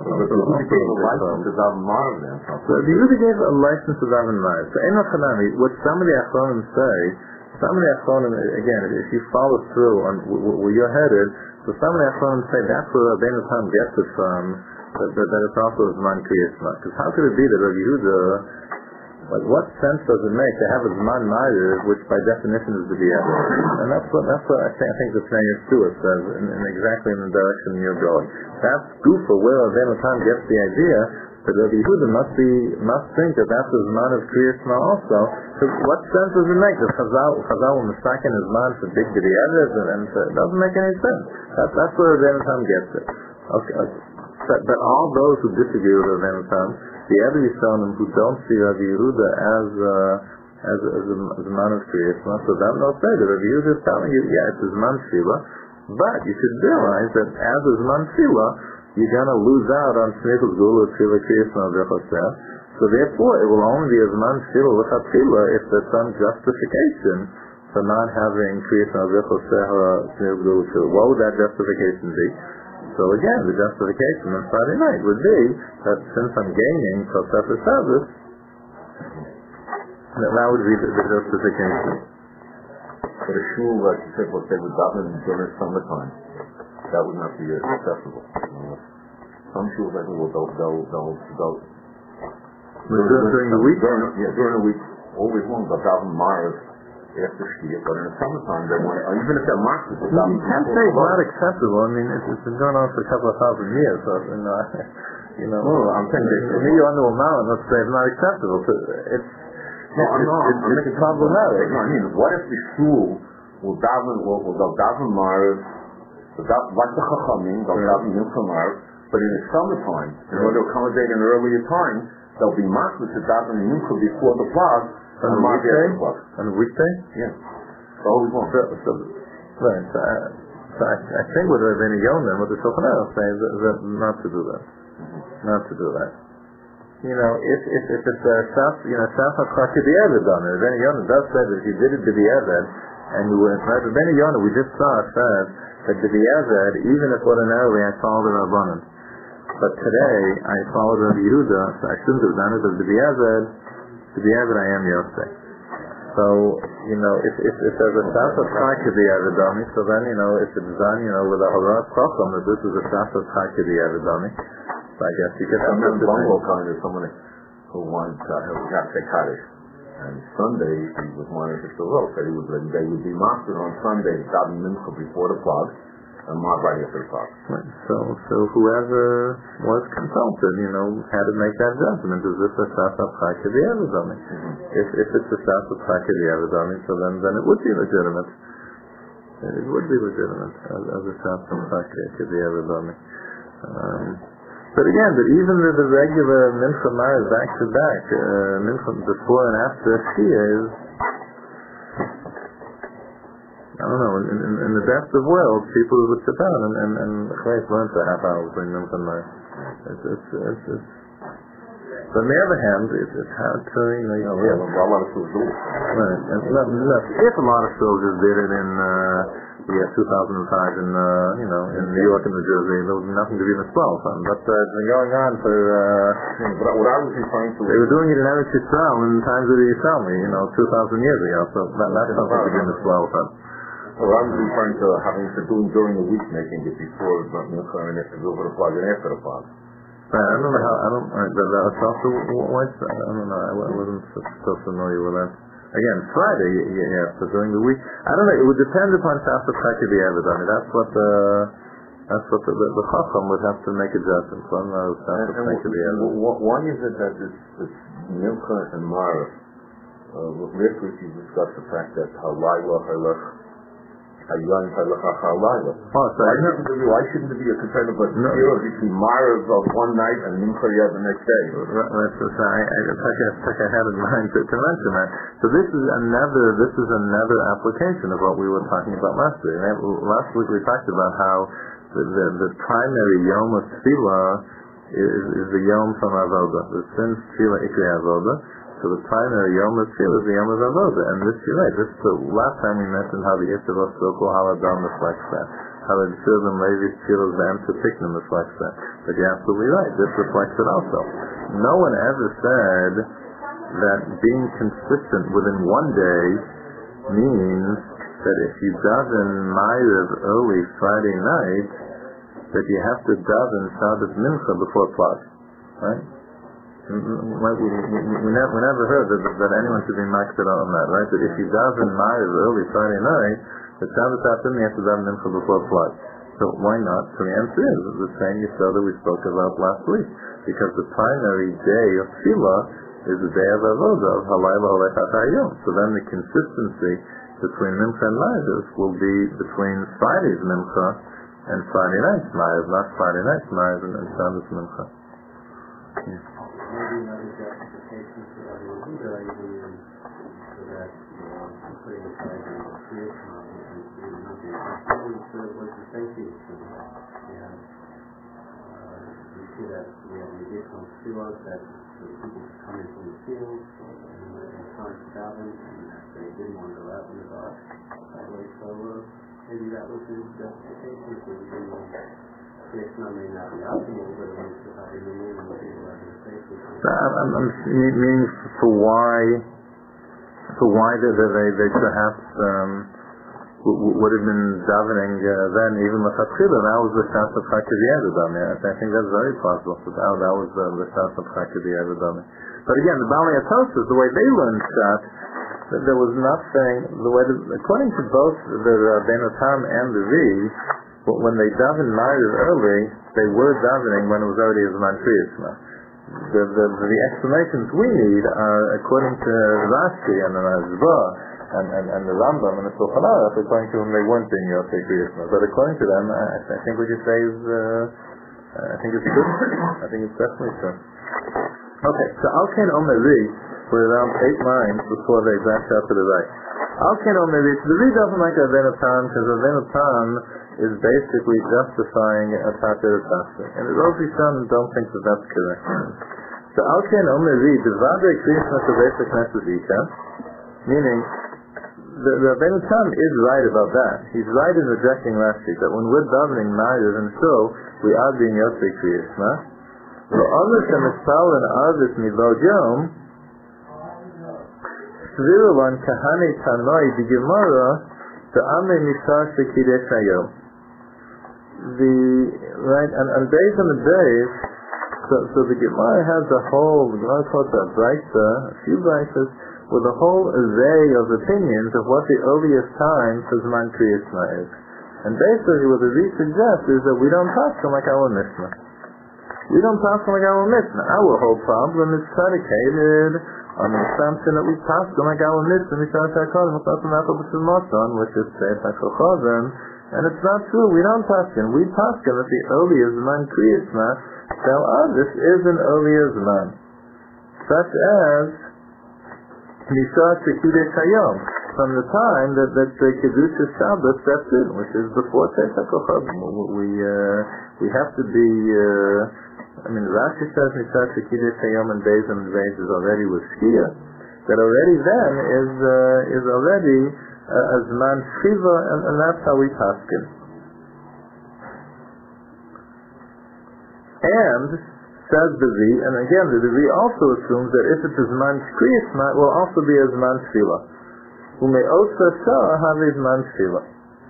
the Yehuda gave a license to daven Mariv. So Ein Chanami, what some of the Achronim say, again, if you follow through on where you're headed, so some of the Achronim say that's where Rabbeinu Tam gets it from. That it's also Zman Kriyas Shema. Because how could it be that Rabbi Yehuda, like what sense does it make to have a Zman Mariv, which by definition is the B'di'evet? And that's what I think the Pnei Yeshua says, in exactly in the direction you're going. That's Gufa, where Rabbeinu Tam gets the idea that Rabbi Yehuda must think that that's the Zman of Kriyas Shema also. So what sense does it make that Chazal will mistaken his man for big B'di'evet, and it doesn't make any sense. That's where Rabbeinu Tam gets it. Okay. But all those who disagree with Rabbeinu Tam, the other Yisraelim who don't see Rabbi Yehuda as a man of Kriyas Shema, so them they'll say that Rabbi Yehuda is telling you, yeah, it's a Zman Tefillah, but you should realize that as a Zman Tefillah, you're going to lose out on Smichas Geula Tefillah Kriyas Shema v'choseh. So therefore, it will only be a Zman Tefillah l'chatchila if there's some justification for not having Kriyas Shema v'choseh or Smichas Geula Tefillah. What would that justification be? So So again, the justification on Friday night would be that since I'm gaining Tosefes Shabbos, that would be the justification. But a shul, like you said, let's say with davening during summertime, that would not be acceptable. Some shuls, I think, they'll during the week? During the week, always long, they'll daven Maariv after Shkia, but in the summertime, they want, even if they're masters, they'll daven. You can't say it's not acceptable. I mean, it's been going on for a couple of thousand years, so, I'm saying for me, on the amount, let's say it's not acceptable. It's problematic. No, I mean, what if the shul will daven Maariv, like the Chachamim, they'll daven Mincha Maariv, but in the summertime, in order to accommodate an earlier time, they'll be masters to daven Mincha before the plug, on a weekday? On a weekday? Yeah. Always long. Right. So I think with Rabbeinu Yonah, what the Shulchan Aruch says that not to do that. Not to do that. If it's a Shaf HaChak B'Yevad on it, Rabbeinu Yonah does say that if you did it to B'Yevad, and you were, Rabbeinu Yonah, we just saw said that to B'Yevad, even if ordinarily I followed the Rabbanan, but today I followed Rabbi Yehuda, so I shouldn't have done it, but to B'Yevad I am Yosef. So, if there's a Shaf HaChak B'Yevad on me, so then, if it's done, with a Harat Chacham, that this is a Shaf HaChak B'Yevad on me, so I guess you could have a bungalow kind of someone who wanted to have to take Kaddish. And Sunday, he was wanting to still said they would be mastered on Sunday, daven Mincha before the plug, and Mark right after the plug. Right. So whoever was consulted, had to make that judgment. Is this a Shaf HaChak B'Yevad on me? If it's a Shaf HaChak B'Yevad on me, so then it would be legitimate. It would be legitimate as a Shaf HaChak B'Yevad on me. But again, even the regular Mincha Maariv back to back, Mincha before and after Shkia is, I don't know, in the best of worlds, people would sit down and learn for a half hour between Mincha and Maariv. But on the other hand, it's hard to, a lot of schools do it. Right. If a lot of soldiers did it in 2005 in New York and New Jersey, there was nothing to be misspelled on. But it's been going on for. But what I was referring to, they were doing it in Eretz Yisrael in times of the Yisraeli, 2,000 years ago. So that's something to be misspelled on. Well, I was referring to having to do it during the week, making it before Mincha and after the plug and after the plug. I don't know how. That's also what's. I don't know. I wasn't so familiar with that. Again, Friday, yeah. So during the week, I don't know. It would depend upon Shaf HaChak B'Yevad on it. That's what the Chacham would have to make adjustments on Shaf HaChak B'Yevad. Why is it that this Mincha and Maariv, last week you discussed the fact that Halayla Halach. Why shouldn't there be a concern about between Maariv of one night and Mincha the next day? I had in mind to mention that. So this is another application of what we were talking about last week. Last week we talked about how the primary Yom of Tefillah is the Yom from Avodah. The since Tefillah Ikri Avodah. So the primary Yom of Tefillah is the Yom of Avodah. And this, you're right, the last time we mentioned how the Yisravos Sokol Haladam reflects that. How the Yisravim Levi's Tefillah the Amtipiknim reflects that. But you're absolutely right, this reflects it also. No one ever said that being consistent within one day means that if you daven Maariv early Friday night, that you have to daven Shabbos Mincha before Plug. Right? We never heard that anyone should be maxed out on that, right? That if you daven Maariv early Friday night, the Shabbos afternoon you have to daven Mincha before Plug. So why not? So the answer is the same Yisrael that we spoke about last week, because the primary day of Tefillah is the day of Avodah, of Halayla Halechat Hayom. So then the consistency between Mincha and Maariv will be between Friday's Mincha and Friday night's Maariv, not Friday night's Maariv and Shabbos Mincha. Yeah. Maybe another justification for that would be that so that putting aside the creation and nothing was the safety issue. And we see that we have an additional field that the people come in from the field and trying to daven, and they didn't want to go out in the dark that way. So maybe that was the justification for we didn't want Krishna may not be optimal, but at least if I remain in the field of organization. I'm meaning for why they perhaps would have been davening then, even l'chatchila. That was the shas of Chakidiyah. I think that's very plausible. So that was the shas of Chakidiyah. But again, the Balei Atosus, the way they learned shas, that there was nothing. According to both the Rabbeinu Tam and the Ri, when they davened Ma'ariv early, they were davening when it was already Zman Kriyasma. The explanations we need are according to Rashi and the Razba and the Rambam and the Shulchan Aruch, according to whom they weren't being Yosei Kriyasma. But according to them, I think what you say is, I think it's true. I think it's definitely true. Okay, so Al-Kain Omeri were around 8 lines before they branched out to the right. Al-Kain Omeri, so the Ri doesn't like Avenu Tam, because Avenu Tam is basically justifying a Tater Tasa. And the Rosh Hashanah don't think that that's correct. So Al-Kain Omeri, the Vadre Kriyasma Kavesa Knesset Ika, meaning the Rabbeinu Tam is right about that. He's right in rejecting Rashi, that when we're davening Ma'ariv and Shul, we are being Yosei Kriyasma. The other Shemispal and Arvis Milod Yom, Svirulon Kahane Tanoi the Gemara, the Ame Misar Shekidesh Hayom. And based on the days, so the Gemara has the Gemara calls a Braisa, a few Braisas, with a whole array of opinions of what the earliest time for Zman Kriyasma is. And basically what the Ri suggests is that we don't pass like our Mishnah. We don't pass like our Mishnah. Our whole problem is predicated on the assumption that we pass like our Mishnah, which is said by Chochavim, and it's not true. We don't pass him. We pass him that the earlier Zman Kriyasma, tell us this is an earlier Zman. Such as Nisar Shekidesh Hayom, from the time that the Kedusha Shabbos steps in, which is before Pesach Kochavim. We have to be, Rashi says Nisar Shekidesh Hayom and Beis and Beis is already with Shkia, that already then is already a Zman Shiva, and that's how we paskin. And says the Ri, and again the Ri also assumes that if it's a Zman Kriyasma, it will also be a Zman Shila. Umei Osa Shah have a Zman Shila.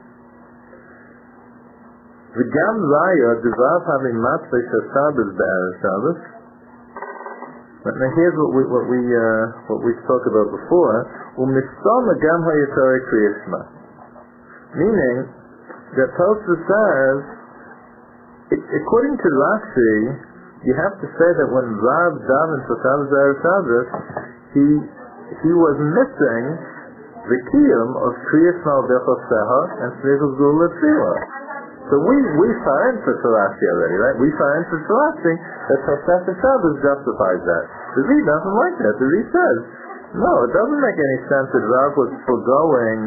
The Gam Raya Devav having Matzvei Shabbos Be'er Shabbos. Now here's what we spoke about before. U'misama Gam HaYitare Kriyasma. Meaning that Tosfos says, according to Rashi, you have to say that when Rav davened for Shabbos Be'er Shabbos, he was missing the kiyum of Kriyas Malbechoseha and Smichus Gula Tefillah. So we find for Rashi already, right? We find for Rashi that Tosefes Shabbos justifies that. The Ri doesn't like that. The Ri says, no, it doesn't make any sense that Rav was foregoing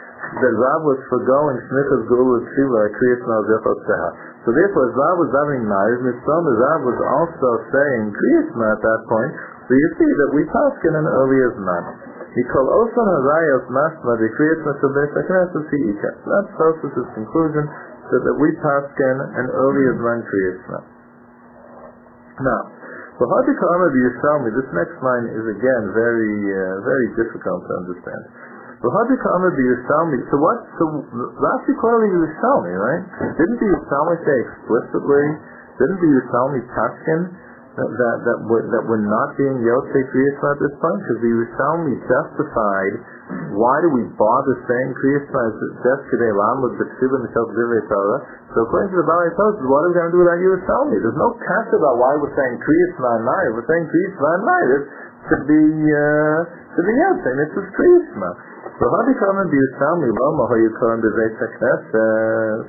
Smichus Gula Tefillah Kriyas Malbechoseha. So therefore, as Rav was davening Ma'ariv, Rav was also saying Kriyasma at that point. So you see that we paskin an earlier Zman. He called Osan Harayos Mashma the Kriyasma Shabbat Knesset Ika. That's Tosfos' conclusion, so that we paskin an earlier Zman Kriyasma. Now, for Hadika Amar B'Yishalmi, this next line is again very difficult to understand. So Rashi clearly Yerushalmi, right? Didn't the Yerushalmi say explicitly? Didn't the Yerushalmi paskin that we're not being Yosei Kriyasma at this point? Because the Yerushalmi justified, why do we bother saying Kriyasma as just Kedei Lamud B'Ksiva Mishal Divrei Torah? So according to the Balei Atosus, what are we going to do with our Yerushalmi? There's no catch about why we're saying Kriyasma and Ma'ariv. We're saying Kriyasma and Ma'ariv to be Yosei. It's just Kriyasma. So how do you come and be Yerushalmi? Lama how you come to Beis HaKnesset?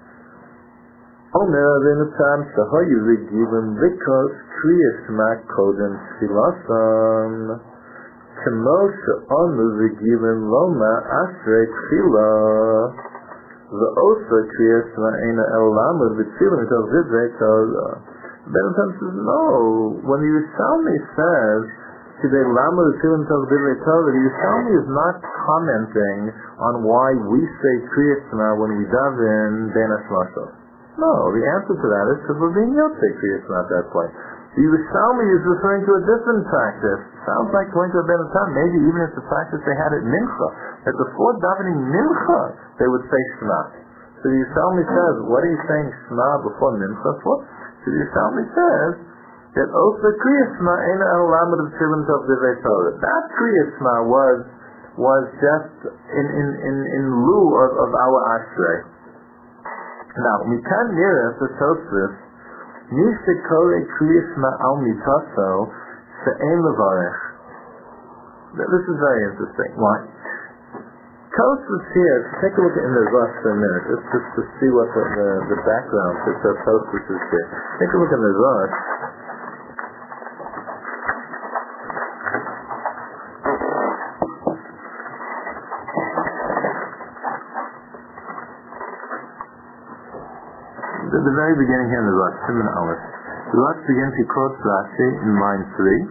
Omer Avinu Tam Shahayu V'Givim V'Kos Kriyasma Kodem Tfilasam Kemo She'onu V'Givim Loma Ashrei Tfila V'Osa Kriyasma Eina El Lama V'Tfila V'Kos V'Drei Torah. Ben Tam says, no. When the Yerushalmi says the Yerushalmi is not commenting on why we say Kriyasma when we daven Ben Hashmashos. No, the answer to that is because we're being Yotzei Kriyas at that point. The Yerushalmi is referring to a different practice. Sounds like going to a better time. Maybe even it's the practice they had at Mincha. That before davening Mincha, they would say Shema. So the Yerushalmi says, what are you saying Shema before Mincha for? So the Yerushalmi says that also Kriyas Shema ain't an alamed of Tefillin of Divrei Torah. That Kriyas Shema was just in lieu of our Ashrei. Now, Mikan Nira, the Tosfos, Nishikore Kriyas Shema al Mitaso She'en Levarech. This is very interesting. Why? Tosfos here, take a look in the Zohar for a minute, just to see what the background to Tosfos is here. Take a look in the Zohar. The very beginning here in the Zohar, Siman Aleph. The Zohar begins, he quotes Rashi in line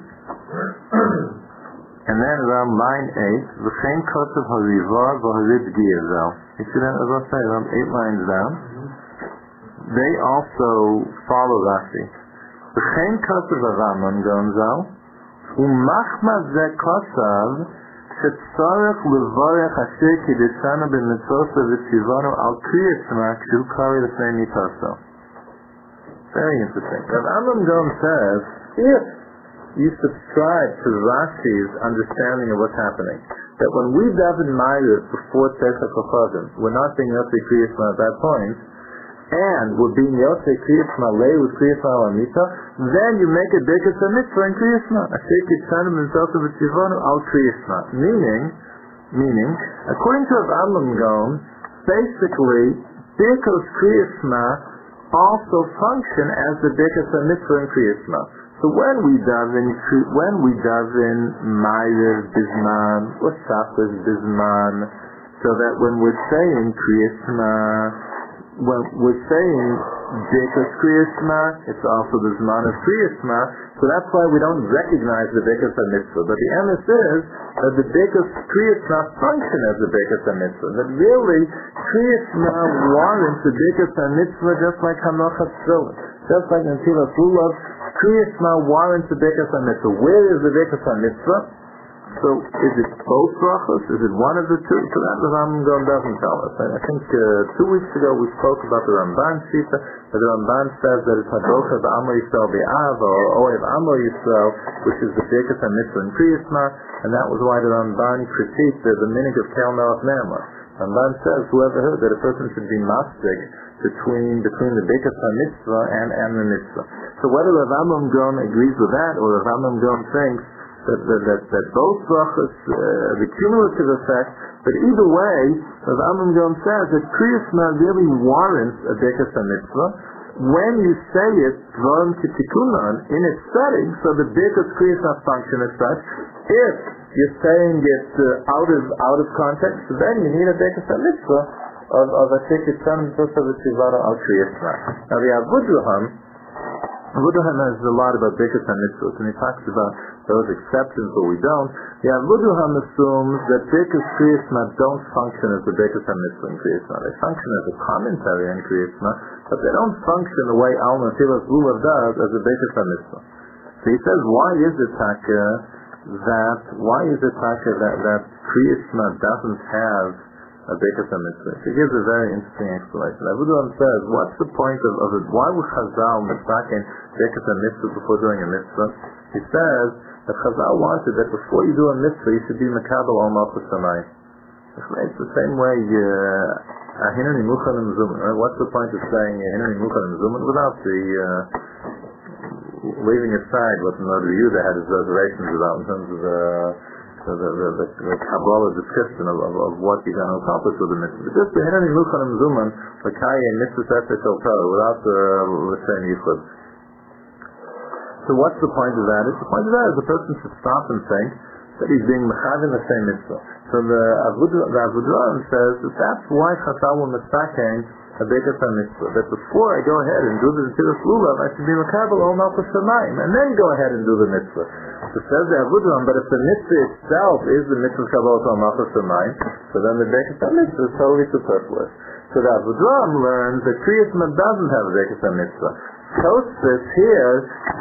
3. And then around line 8, V'chein kotav harivar v'harid giyazel. You see that, as I say, around 8 lines down. They also follow Rashi. V'chein kotav Rambam gonzal, u'machma ze kotav, shetzarech levarech asher kiddushanu b'mitzvosa v'tzivanu al kriyas shema kshu kari l'fnei mitaso. Very interesting. Rav Amram Gaon says, if you subscribe to Rashi's understanding of what's happening, that when we daven Ma'ariv before Tzeicha Kochadim, we're not being Yotzei Kriyas Shema at that point, and we're being Yotzei Kriyas Shema lay with Kriyas Shema Lamita, then you make a Birkas HaMitzvah in Kriyas Shema. Asher Kitzanu B'Mitzvosa V'Tzivanu Al Kriyas Shema. Meaning, according to Rav Amram Gaon, basically, Birkas Kriyas Shema also function as the Birkas HaMitzvah in Kriyas Shema. So when we daven Ma'ariv Bizman or Shabbos Bizman, so that when we're saying Kriyas Shema, when we're saying Birkas Kriyas Shema, it's also the Zman of Kriyas Shema. So that's why we don't recognize the Birkas HaMitzvah. But the emes is that the Birkas Kriyas Shema function as the Birkas HaMitzvah. That really Kriyas Shema warrants the Birkas HaMitzvah just like Hanochas Tefillin, just like Netilas Lulav. Kriyas Shema warrants the Birkas HaMitzvah. Where is the Birkas HaMitzvah? So is it both brachos? Is it one of the two? So that the Rambam Gaon doesn't tell us. I think 2 weeks ago we spoke about the Ramban Shita, that the Ramban says that it's Hadocha B'Amo Yisrael B'Av or Oev Amo Yisrael, which is the Birkas HaMitzvah in Kriyas Shema, and that was why the Ramban critiqued the minig of Kel Melech Ne'emar. Ramban says, whoever heard that a person should be mastic between the Birkas HaMitzvah and the mitzvah. So whether Rav Amram Gaon agrees with that, or Rav Amram Gaon thinks that both brachos, the cumulative effect, but either way, Rav Amram Gaon says that Kriyas Shema really warrants a Birkas HaMitzvah when you say it Dvarim Kitikunan in its setting, so the Birkas Kriyas Shema function as such. If you're saying it out of context, then you need a Birkas HaMitzvah of a ticket son of the Tzivara al Kriyas Shema. Now the Avudraham has a lot about Birkas HaMitzvot, and he talks about those exceptions where we don't. The Avudraham assumes that Birkas Kriyas Shema don't function as the Birkas HaMitzvah in Kriyas Shema. They function as a commentary on Kriyas Shema, but they don't function the way Al Netilas Lulav does as a Birkas HaMitzvah. So he says, why is it that Kriyas Shema doesn't have a Birkas HaMitzvah? He gives a very interesting explanation. Avudraham says, what's the point of it? Why would Chazal mistaken Birkas HaMitzvah before doing a mitzvah? He says that Chazal wanted that before you do a mitzvah, you should be Mekabel Ol Malchus Shamayim. It's the same way Hineni Muchanim Zuman. What's the point of saying Hineni Muchanim Zuman without leaving aside what the Noda Yehuda had his reservations about in terms of the Kabbalah description of what you're going to accomplish with the mitzvah. But just the Hineni Muchanim Zuman, L'Kaya Mitzvah Sefer Shel Torah, without the L'Shem Yichud. So what's the point of that? The point of that is the person should stop and think, that he's being mechav in the same mitzvah. So the Avudraham says that that's why Chazal were mistaken a Bekas HaMitzvah, that before I go ahead and do the Netilas Lulav, I should be Makabel Ol Malchus Shamayim, and then go ahead and do the mitzvah. So says the Avudraham, but if the mitzvah itself is the mitzvah Kabbalah Ol Malchus Shamayim, so then the Bekas HaMitzvah is totally superfluous. So the Avudraham learns that Kriyas Ma doesn't have a Bekas HaMitzvah. Tosfos here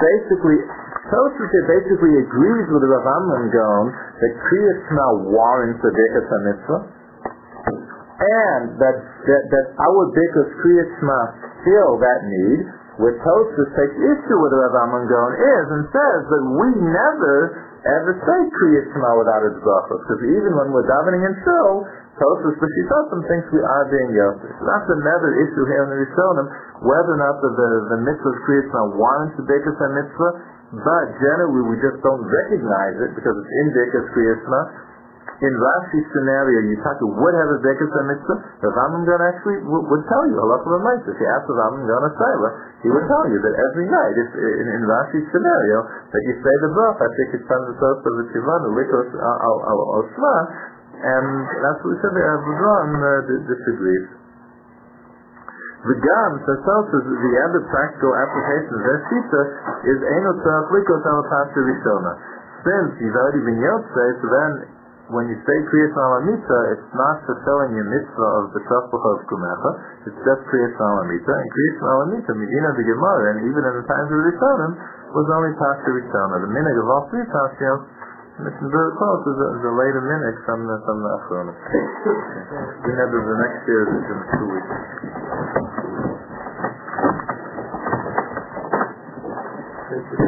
basically agrees with the Rav Amnon Gaon that Kriyas Ma warrants a Bekas HaMitzvah, and that our Bekas Kriyas Ma fill that need, where Tosfos takes issue with the Rav Amnon Gaon is, and says that we never ever say Kriyas Ma without its brachos, because even when we're davening in shul, Tosfos B'Shitasim thinks we are being yosef. So that's another issue here in the Rishonim, whether or not the mitzvah of Kriyas Ma warrants the Bekas HaMitzvah, but generally we just don't recognize it because it's in Bekas Kriyas Ma. In Rashi's scenario, Yitaka would have a Bekas HaMitzvah. Rav Amnon Gaon actually would tell you, halacha l'maisa. If you ask Rav Amnon Gaon a Saila, he would tell you that every night, in Rashi's scenario, that you say the bracha, I think it's time to tell us the Tivanu, Likos al-Shma, and that's what we said there. Avudraham disagrees. The Gam says also the other practical application of their shita is Eino Tzarach Likos al-Pasha Rishona. Since you've already been Yotzei, so then when you say Kriyas Malamita, it's not fulfilling your mitzvah of the B'Chov Kumecha, it's just Kriyas Malamita, and Kriyas Malamita, Medina the Gemara, and even in the times of Rishonim, was only Pasha Rishona. The minhag of all three Pashiyos, mentioned very close, is a later minhag from the Achronim. We have the next year is in 2 weeks.